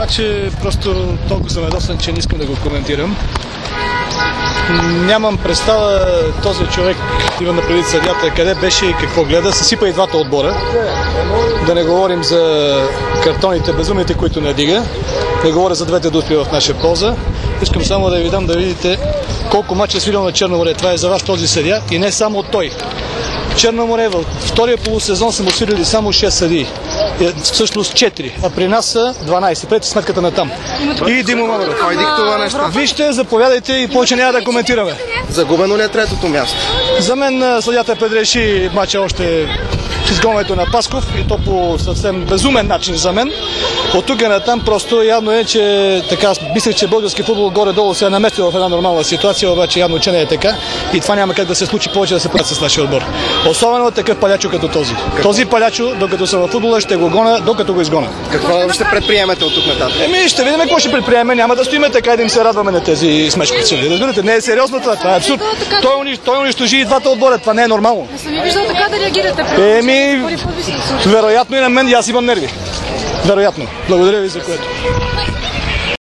обаче просто толкова съм ядосан, че не искам да го коментирам. Нямам представа този човек, има напреди съдията, къде беше и какво гледа. Съсипа и двата отбора. Да не говорим за картоните, безумните, които надига. Не говоря за двете дуспи в наша полза. Искам само да ви дам да видите колко мача е свирил на Черно море. Това е за вас този съдия и не само той. Черно море във втория полусезон са му свирили само 6 съдии. Всъщност 4, а при нас са 12. Преди сметката на там. И Димо Мамедов. Кой диктува неща? Вижте, заповядайте и повече няма да коментираме. Загубено ли е третото място? За мен съдията предреши мача още с изгонването на Пасков и то по съвсем безумен начин за мен. От тук натам просто явно е, че така мислех, че български футбол горе-долу се е наместил в една нормална ситуация, обаче явно, че не е така и това няма как да се случи повече да се прави с нашия отбор. Особено такъв палячо като този. Този палячо, докато съм във футбола, ще го гона, докато го изгона. Какво ще предприемете от тук нататък? Ще видим какво ще предприемем. Няма да стоиме така и да им се радваме на тези смешки. Разбирате, не е сериозно това. Това е абсурд. Той унищожи и двата отбора. Това не е нормално. Не съм ви виждал така да реагирате. Вероятно и на мен, и аз имам нерви. Вероятно. Благодаря ви за което.